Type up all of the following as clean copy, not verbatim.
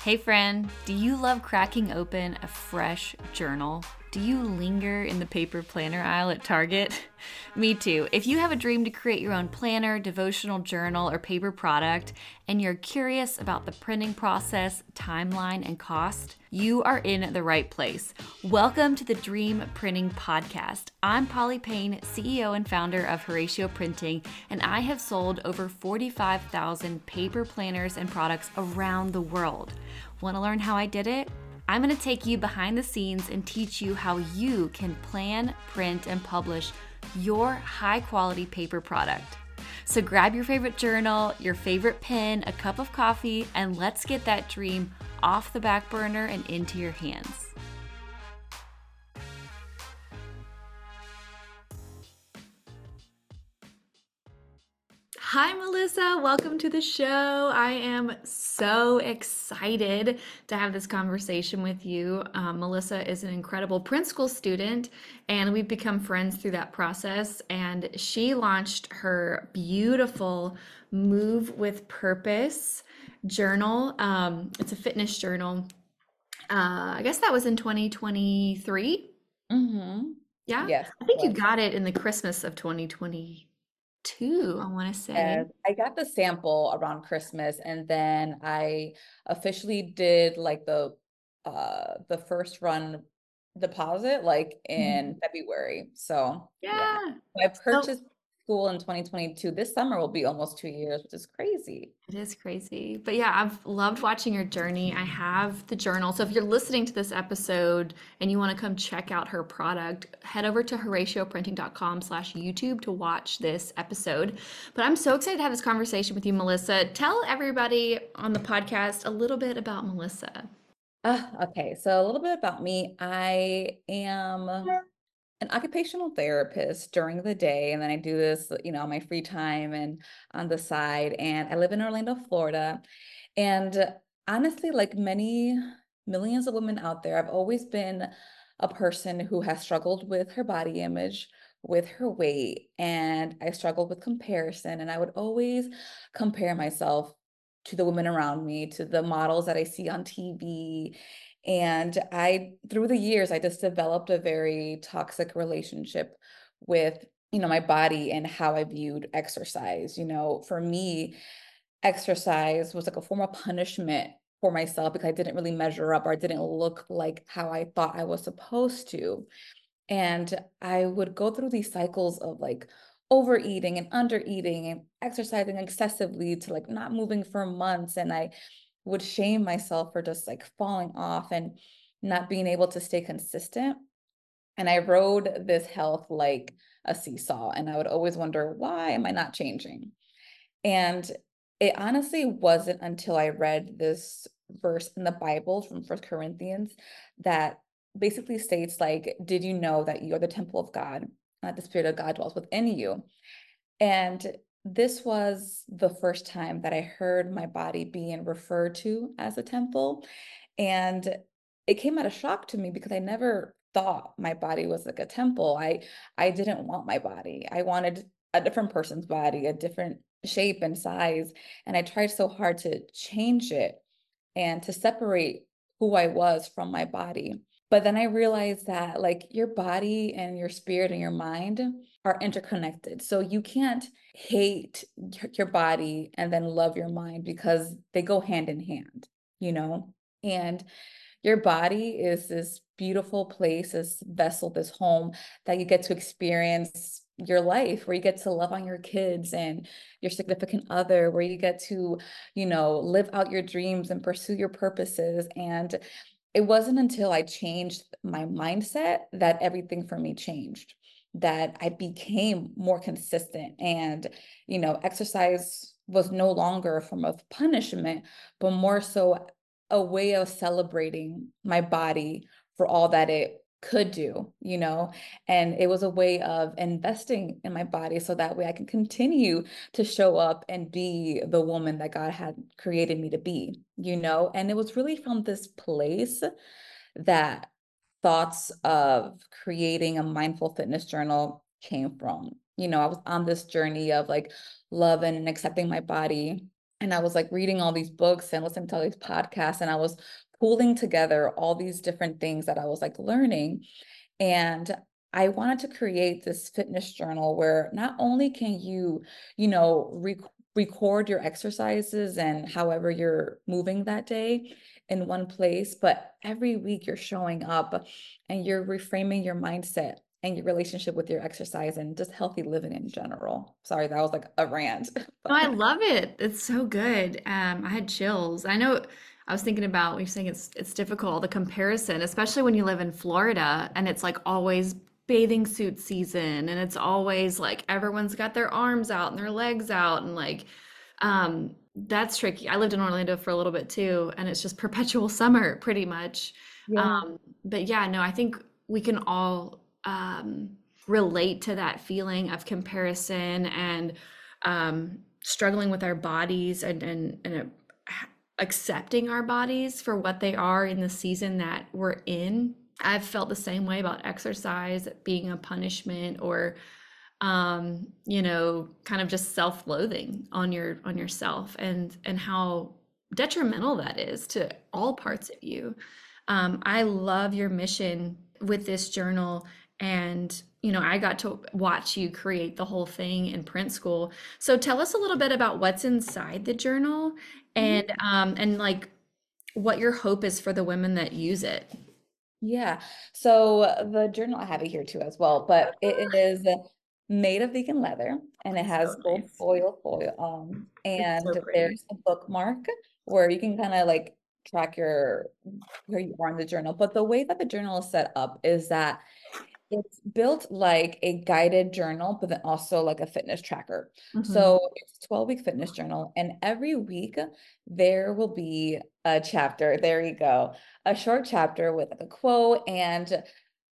Hey friend, do you love cracking open a fresh journal? Do you linger in the paper planner aisle at Target? Me too. If you have a dream to create your own planner, devotional journal, or paper product, and you're curious about the printing process, timeline, and cost, you are in the right place. Welcome to the Dream Printing Podcast. I'm Polly Payne, CEO and founder of Horatio Printing, and I have sold over 45,000 paper planners and products around the world. Want to learn how I did it? I'm going to take you behind the scenes and teach you how you can plan, print, and publish your high quality paper product. So grab your favorite journal, your favorite pen, a cup of coffee, and let's get that dream off the back burner and into your hands. Hi, Melissa. Welcome to the show. I am so excited to have this conversation with you. Melissa is an incredible print school student, and we've become friends through that process. And she launched her beautiful Move with Purpose journal. It's a fitness journal. I guess that was in 2023. Mm-hmm. Yeah. Yes, I it think you was. got it in the Christmas of 2022, I want to say. Yes, I got the sample around Christmas, and then I officially did like the first run deposit like Mhm. in February. So yeah. Yeah. I So purchased school in 2022. This summer will be almost 2 years, which is crazy. it is crazy. But yeah, I've loved watching your journey. I have the journal. So if you're listening to this episode and you want to come check out her product, head over to horatioprinting.com/YouTube to watch this episode. But I'm so excited to have this conversation with you, Melissa. Tell everybody on the podcast a little bit about Melissa. Okay, so a little bit about me. I am an occupational therapist during the day, and then I do this, on my free time and on the side. And I live in Orlando, Florida. And honestly, like many millions of women out there, I've always been a person who has struggled with her body image, with her weight, and I struggled with comparison. And I would always compare myself to the women around me, to the models that I see on TV. And through the years, I just developed a very toxic relationship with, my body and how I viewed exercise. For me, exercise was like a form of punishment for myself because I didn't really measure up or I didn't look like how I thought I was supposed to. And I would go through these cycles of like overeating and undereating and exercising excessively to like not moving for months. And I would shame myself for just like falling off and not being able to stay consistent. And I rode this health like a seesaw. And I would always wonder, why am I not changing? And it honestly wasn't until I read this verse in the Bible from First Corinthians that basically states like, did you know that you are the temple of God, that the Spirit of God dwells within you? And this was the first time that I heard my body being referred to as a temple. And it came out of shock to me because I never thought my body was like a temple. I didn't want my body. I wanted a different person's body, a different shape and size. And I tried so hard to change it and to separate who I was from my body. But then I realized that like your body and your spirit and your mind are interconnected. So you can't hate your body and then love your mind because they go hand in hand, you know? And your body is this beautiful place, this vessel, this home that you get to experience your life, where you get to love on your kids and your significant other, where you get to, live out your dreams and pursue your purposes. And it wasn't until I changed my mindset that everything for me changed, that I became more consistent. And, exercise was no longer a form of punishment, but more so a way of celebrating my body for all that it could do. And it was a way of investing in my body so that way I can continue to show up and be the woman that God had created me to be. And it was really from this place that thoughts of creating a mindful fitness journal came from. I was on this journey of like loving and accepting my body. And I was like reading all these books and listening to all these podcasts, and I was pulling together all these different things that I was like learning. And I wanted to create this fitness journal where not only can you, you know, record your exercises and however you're moving that day in one place, but every week you're showing up and you're reframing your mindset and your relationship with your exercise and just healthy living in general. Sorry, that was like a rant. No, I But love it. It's so good. I had chills. I know I was thinking about when you're saying it's difficult, the comparison, especially when you live in Florida and it's like always bathing suit season and it's always like everyone's got their arms out and their legs out and like that's tricky. I lived in Orlando for a little bit too, and it's just perpetual summer pretty much. yeah. But yeah, no, I think we can all relate to that feeling of comparison and struggling with our bodies accepting our bodies for what they are in the season that we're in. I've felt the same way about exercise being a punishment or kind of just self-loathing on yourself and how detrimental that is to all parts of you. I love your mission with this journal, and I got to watch you create the whole thing in print school. So tell us a little bit about what's inside the journal Mhm. and like what your hope is for the women that use it. Yeah. So the journal, I have it here too as well, but it is made of vegan leather and it So has gold nice. foil. It's so And pretty. there's a bookmark where you can kind of like track your where you are in the journal. But the way that the journal is set up is that it's built like a guided journal, but then also like a fitness tracker. Hmm. So it's a 12-week fitness journal, and every week there will be a chapter. There you go. A short chapter with like a quote and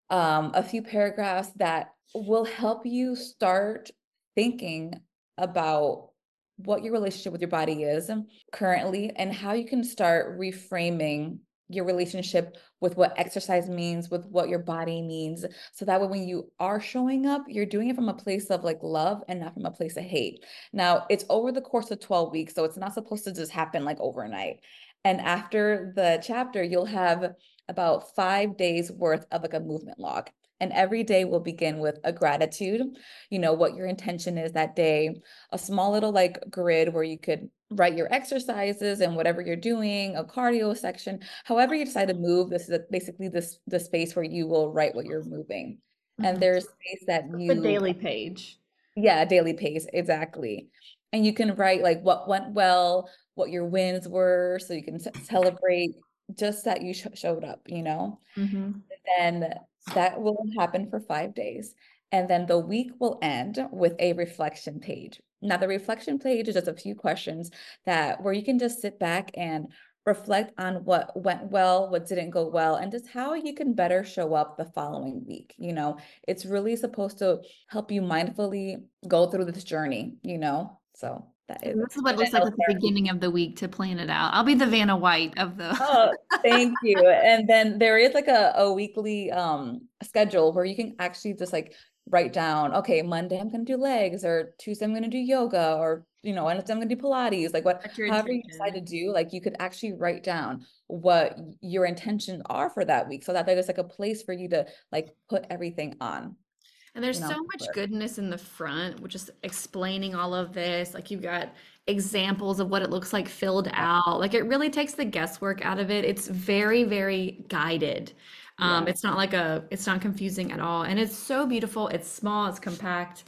a few paragraphs that will help you start thinking about what your relationship with your body is currently and how you can start reframing your relationship with what exercise means, with what your body means. So that way, when you are showing up, you're doing it from a place of like love and not from a place of hate. Now, it's over the course of 12 weeks, so it's not supposed to just happen like overnight. And after the chapter, you'll have about 5 days worth of like a movement log. And every day will begin with a gratitude, what your intention is that day, a small little like grid where you could write your exercises and whatever you're doing, a cardio section, however you decide to move. This is basically the space where you will write what you're moving. And Hmm. there's space that The you daily page. yeah, a daily pace, exactly. And you can write like what went well, what your wins were, so you can celebrate just that you showed up. Hmm. Then that will happen for 5 days. And then the week will end with a reflection page. Now, the reflection page is just a few questions that where you can just sit back and reflect on what went well, what didn't go well, and just how you can better show up the following week. It's really supposed to help you mindfully go through this journey. So that is And it. this is what it And then looks like no at the therapy. beginning of the week to plan it out. I'll be the Vanna White of the. Oh, thank you. And then there is like a weekly schedule where you can actually just like write down, okay, Monday I'm gonna do legs, or Tuesday I'm gonna do yoga, or Wednesday I'm gonna do Pilates, like Set your however you decide intention. to do, like you could actually write down what your intentions are for that week so that there's like a place for you to like put everything on, And there's you know. so much goodness in the front, which is explaining all of this. Like you've got examples of what it looks like filled out. Like it really takes the guesswork out of it. It's very, very guided. Yeah. It's not confusing at all. And it's so beautiful. It's small, it's compact.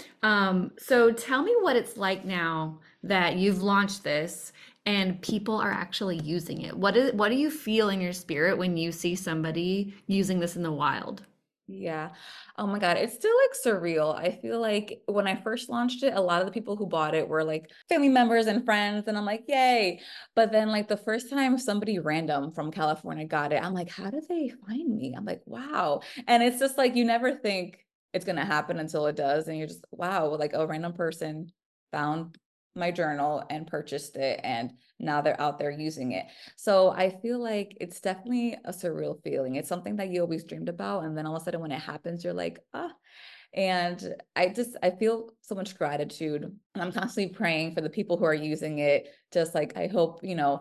So tell me what it's like now that you've launched this and people are actually using it. What do you feel in your spirit when you see somebody using this in the wild? Yeah. Oh my God. It's still like surreal. I feel like when I first launched it, a lot of the people who bought it were like family members and friends. And I'm like, yay. But then, like, the first time somebody random from California got it, I'm like, how did they find me? I'm like, wow. And it's just like, you never think it's going to happen until it does. And you're just, wow, like a random person found my journal and purchased it. And now they're out there using it. So I feel like it's definitely a surreal feeling. It's something that you always dreamed about. And then all of a sudden when it happens, you're like, ah, And I feel so much gratitude. And I'm constantly praying for the people who are using it. Just like, I hope,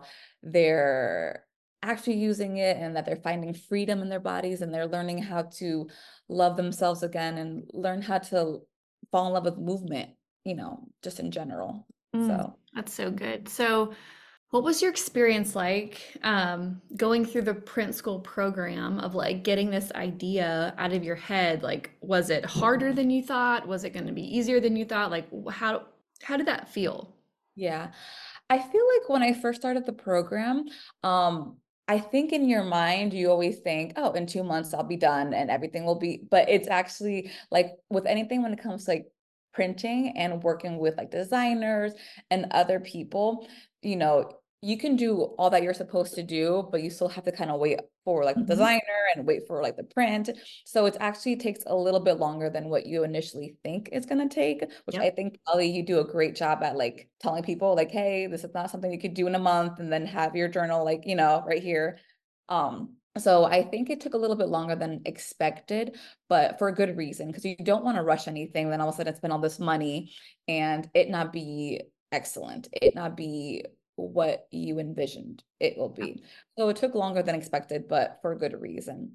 they're actually using it and that they're finding freedom in their bodies and they're learning how to love themselves again and learn how to fall in love with movement, just in general. Mm, So. that's so good. So, what was your experience like going through the print school program of like getting this idea out of your head? Like, was it harder than you thought? Was it going to be easier than you thought? Like, how did that feel? Yeah. I feel like when I first started the program, I think in your mind, you always think, oh, in 2 months I'll be done and everything will be, but it's actually like with anything when it comes to like printing and working with like designers and other people, you can do all that you're supposed to do, but you still have to kind of wait for like the Mhm. designer and wait for like the print. So it actually takes a little bit longer than what you initially think it's going to take, which Yep. I think, Ellie, you do a great job at like telling people like, hey, this is not something you could do in a month and then have your journal like, right here. So I think it took a little bit longer than expected, but for a good reason, because you don't want to rush anything. Then all of a sudden spend all this money and it not be excellent, it not be what you envisioned it will be. So it took longer than expected, but for a good reason.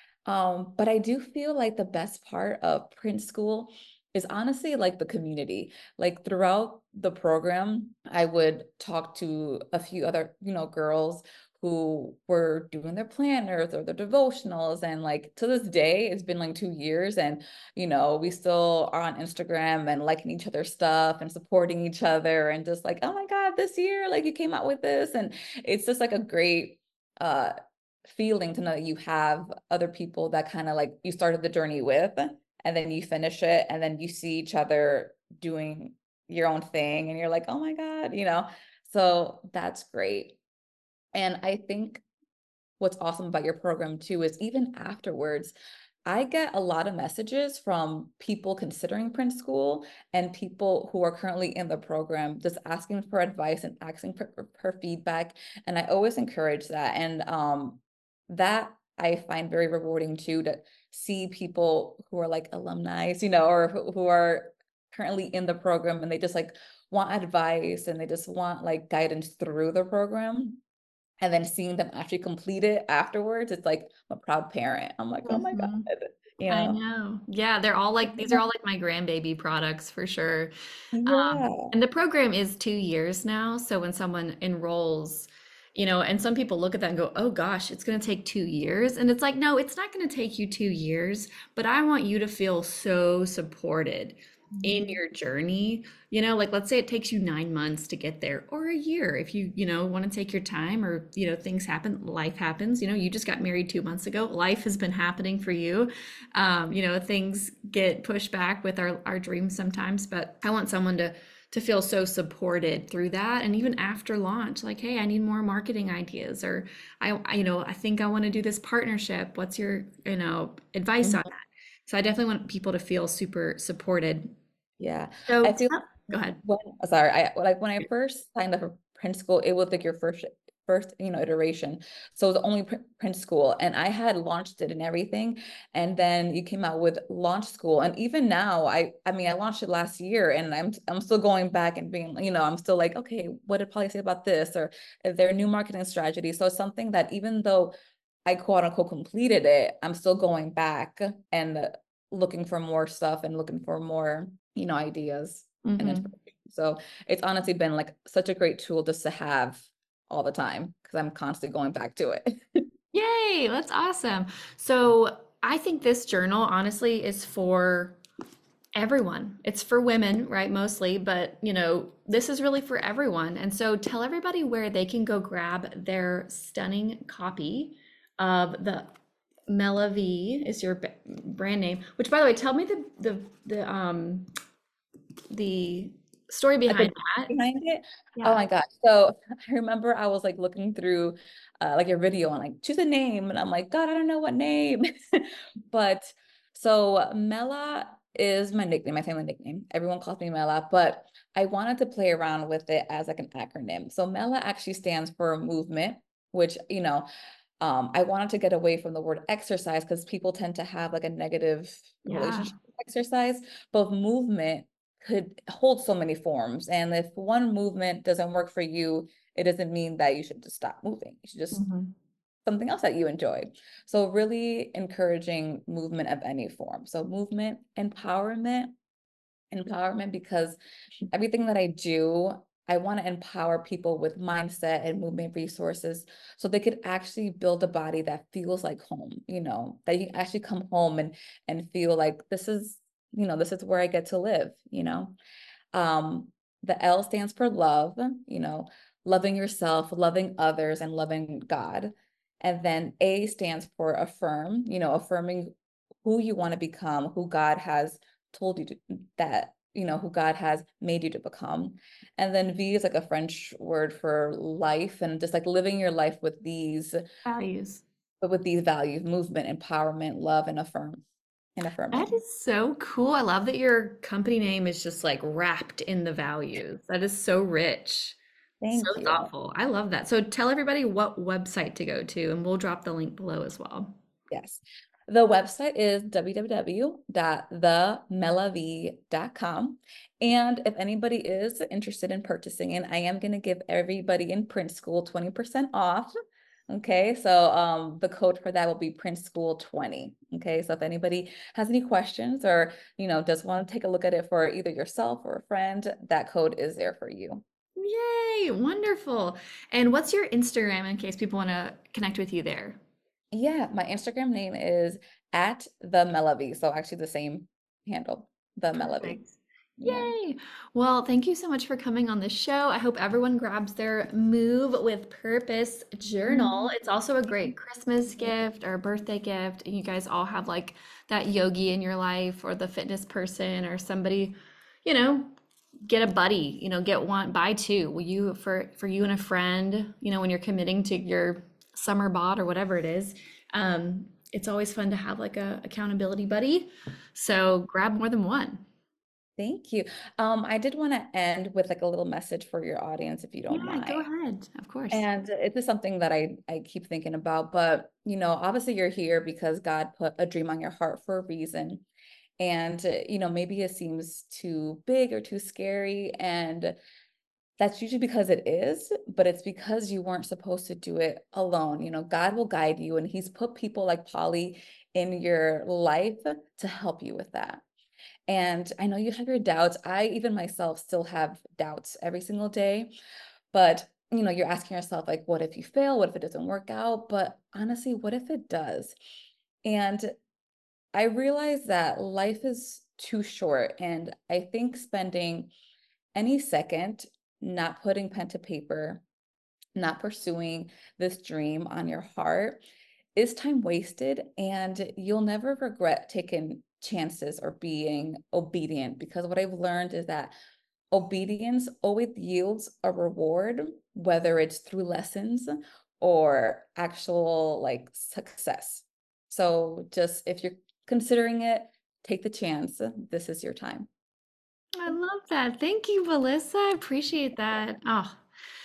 But I do feel like the best part of print school is honestly like the community. Like throughout the program, I would talk to a few other, girls who were doing their planners or their devotionals. And like to this day, it's been like 2 years, and we still are on Instagram and liking each other's stuff and supporting each other and just like, oh my God, this year, like you came out with this. And it's just like a great uh feeling to know that you have other people that kind of like you started the journey with, and then you finish it, and then you see each other doing your own thing, and you're like, oh my God, so that's great. And I think what's awesome about your program too is even afterwards, I get a lot of messages from people considering print school and people who are currently in the program just asking for advice and asking for feedback. And I always encourage that. And that I find very rewarding too, to see people who are like alumni, or who are currently in the program and they just like want advice and they just want like guidance through the program. And then seeing them actually complete it afterwards, it's like I'm a proud parent. I'm like, oh my God, Mhm. you I know? know. Yeah, they're all like these are all like my grandbaby products for sure. Yeah. And the program is 2 years now. So when someone enrolls, and some people look at that and go, oh gosh, it's going to take 2 years. And it's like, no, it's not going to take you 2 years, but I want you to feel so supported in Mhm. your journey. Like let's say it takes you 9 months to get there or a year if you want to take your time or, things happen, life happens. You just got married 2 months ago. Life has been happening for you. Things get pushed back with our dreams sometimes, but I want someone to feel so supported through that. And even after launch, like, hey, I need more marketing ideas, or I think I want to do this partnership. What's your, advice on Mhm. that? So I definitely want people to feel super supported. Yeah. So, I feel go ahead. when, sorry, I like when I first signed up for print school, it was like your first iteration. So it was only print school, and I had launched it and everything. And then you came out with launch school. And even now, I mean, I launched it last year, and I'm still going back and being, I'm still like, okay, what did Polly say about this? Or is there a new marketing strategy? So it's something that even though I quote unquote completed it, I'm still going back and looking for more stuff and looking for more, ideas and Hmm. inspiration. So it's honestly been like such a great tool just to have all the time because I'm constantly going back to it. Yay, that's awesome. So I think this journal honestly is for everyone. It's for women, right, mostly, but this is really for everyone. And so tell everybody where they can go grab their stunning copy of the Mela V is your brand name, which by the way, tell me the story Like the behind meaning that. behind it. Oh Yeah. my gosh. So I remember I was like looking through like your video and like choose a name. And I'm like, God, I don't know what name. But so Mela is my nickname, my family nickname. Everyone calls me Mela, but I wanted to play around with it as like an acronym. So Mela actually stands for movement, which, I wanted to get away from the word exercise because people tend to have like a negative Yeah. relationship exercise, but movement could hold so many forms. And if one movement doesn't work for you, it doesn't mean that you should just stop moving. You should just Mhm. something else that you enjoy. So really encouraging movement of any form. So movement, empowerment, because everything that I do, I want to empower people with mindset and movement resources so they could actually build a body that feels like home, that you actually come home and feel like this is, this is where I get to live. Um, the L stands for love, loving yourself, loving others, and loving God. And then A stands for affirm, affirming who you want to become, who God has told you to, that, who God has made you to become. And then V is like a French word for life and just like living your life with these, Values. but with these values, movement, empowerment, love, and That affirming. is so cool. I love that your company name is just like wrapped in the values. That is so rich, so Thank you. thoughtful. I love that. So tell everybody what website to go to, and we'll drop the link below as well. Yes. The website is www.themelavie.com. And if anybody is interested in purchasing it, I am going to give everybody in print school 20% off. Okay, so the code for that will be print school 20. Okay, so if anybody has any questions or just want to take a look at it for either yourself or a friend, that code is there for you. Yay, wonderful. And what's your Instagram in case people want to connect with you there? Yeah, my Instagram name is at the Melavie. So actually the same handle, the Melavie. Perfect. Yeah. Yay. Well, thank you so much for coming on the show. I hope everyone grabs their Move with Purpose journal. Mhm. It's also a great Christmas gift or birthday gift. And you guys all have like that yogi in your life or the fitness person or somebody, you know, get a buddy, get one, buy two. Will you for you and a friend, when you're committing to your summer bod or whatever it is. It's always fun to have like a accountability buddy. So grab more than one. Thank you. I did want to end with like a little message for your audience, if you don't Yeah, go mind. ahead. Of course. And it is something that I keep thinking about, but obviously you're here because God put a dream on your heart for a reason. And maybe it seems too big or too scary, and that's usually because it is, but it's because you weren't supposed to do it alone. God will guide you, and He's put people like Polly in your life to help you with that. And I know you have your doubts. I even myself still have doubts every single day. But, you're asking yourself, like, what if you fail? What if it doesn't work out? But honestly, what if it does? And I realize that life is too short. And I think spending any second not putting pen to paper, not pursuing this dream on your heart is time wasted, and you'll never regret taking chances or being obedient, because what I've learned is that obedience always yields a reward, whether it's through lessons or actual like success. So just if you're considering it, take the chance. This is your time. I love that. Thank you, Melissa. I appreciate that. Oh,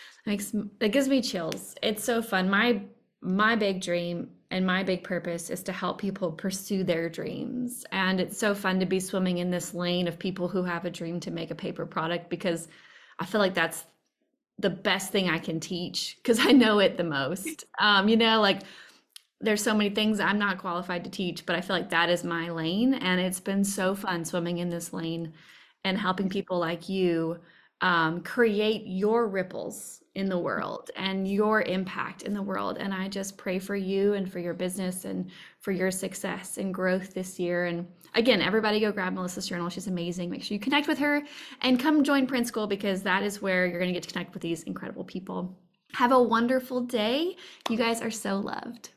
that gives me chills. It's so fun. My big dream and my big purpose is to help people pursue their dreams. And it's so fun to be swimming in this lane of people who have a dream to make a paper product because I feel like that's the best thing I can teach because I know it the most. Like there's so many things I'm not qualified to teach, but I feel like that is my lane. And it's been so fun swimming in this lane and helping people like you create your ripples in the world and your impact in the world. And I just pray for you and for your business and for your success and growth this year. And again, everybody go grab Melissa's journal. She's amazing. Make sure you connect with her and come join Print School because that is where you're going to get to connect with these incredible people. Have a wonderful day. You guys are so loved.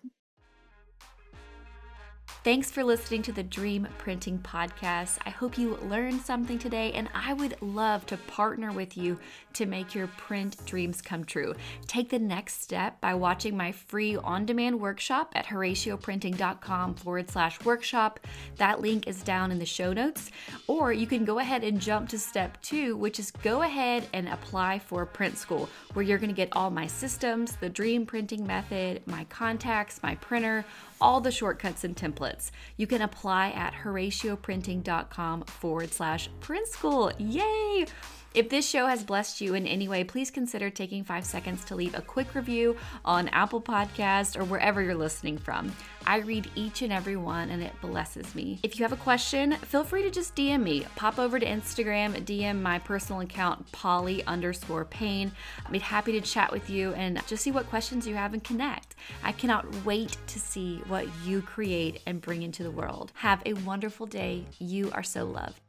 Thanks for listening to the Dream Printing Podcast. I hope you learned something today, and I would love to partner with you to make your print dreams come true. Take the next step by watching my free on-demand workshop at HoratioPrinting.com/workshop. That link is down in the show notes. Or you can go ahead and jump to step 2, which is go ahead and apply for Print School, where you're going to get all my systems, the dream printing method, my contacts, my printer, all the shortcuts and templates. templates. You can apply at HoratioPrinting.com/print school. Yay! If this show has blessed you in any way, please consider taking 5 seconds to leave a quick review on Apple Podcasts or wherever you're listening from. I read each and every one and it blesses me. If you have a question, feel free to just DM me. Pop over to Instagram, DM my personal account, Polly_Payne. I'd be happy to chat with you and just see what questions you have and connect. I cannot wait to see what you create and bring into the world. Have a wonderful day. You are so loved.